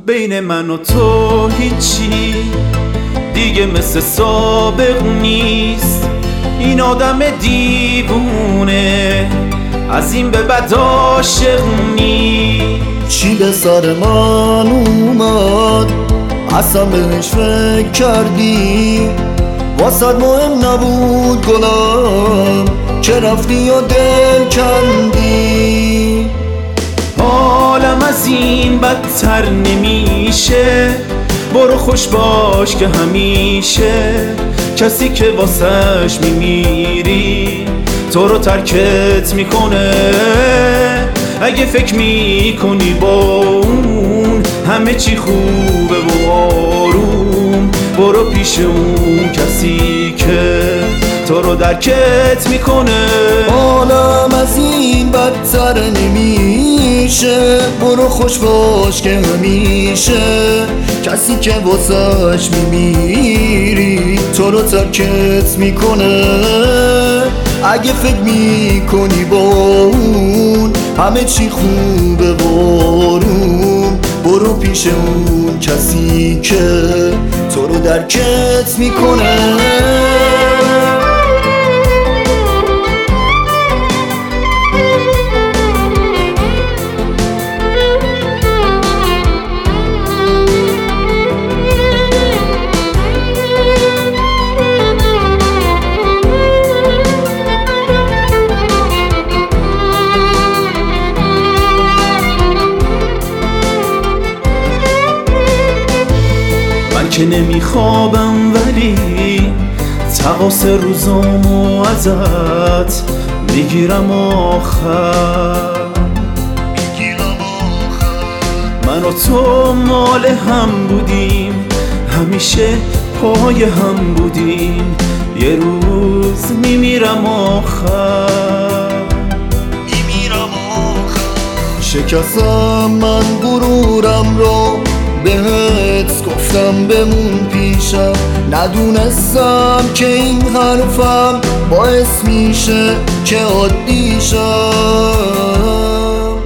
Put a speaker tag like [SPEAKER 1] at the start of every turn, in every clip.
[SPEAKER 1] بین من و تو هیچی دیگه مثل سابق نیست. این آدم دیوونه از این به بعد عاشق نیست.
[SPEAKER 2] چی به سر من اومد اصلا بهش فکر کردی؟ واسد مهم نبود گلم که رفتی و دل کندی.
[SPEAKER 1] حالم از این بدتر نمیشه، برو خوش باش که همیشه کسی که واسش میمیری تو رو ترکت میکنه. اگه فکر میکنی با اون همه چی خوبه و آروم، برو پیش اون کسی که تو رو درکت میکنه.
[SPEAKER 2] حالم از این بدتر نمیشه، برو خوش باش که همیشه کسی که واسش میمیری تو رو ترکت میکنه. اگه فکر میکنی با اون همه چی خوبه و آروم، برو پیش اون کسی که تو رو درکت میکنه.
[SPEAKER 1] من که نمیخوابم ولی تقاص روزامو ازت میگیرم آخر. من و تو مال هم بودیم، همیشه پای هم بودیم، یه روز میمیرم آخر.
[SPEAKER 2] شکستم من غرورم رو، بهت گفتم بمون پیشم، ندونستم که این حرفم باعث میشه که عادی شم.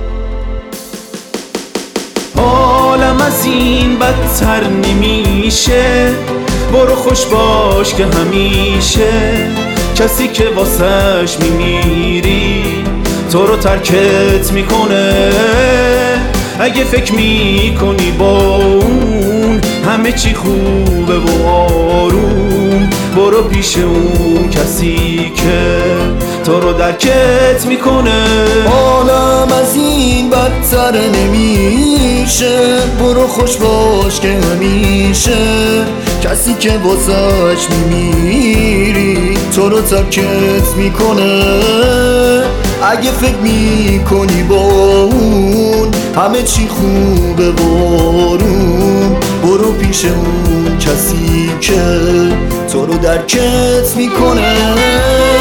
[SPEAKER 1] حالم از این بدتر نمیشه، برو خوش باش که همیشه کسی که واسش میمیری تو رو ترکت میکنه. اگه فکر میکنی با اون همه چی خوبه و آروم، برو پیش اون کسی که تو رو درکت میکنه.
[SPEAKER 2] حالم از این بدتر نمیشه، برو خوش باش که همیشه کسی که واسش میمیری تو رو ترکت میکنه. اگه فکر میکنی با اون همه چی خوبه و آروم، برو پیش اون کسی که تو رو درکت میکنه.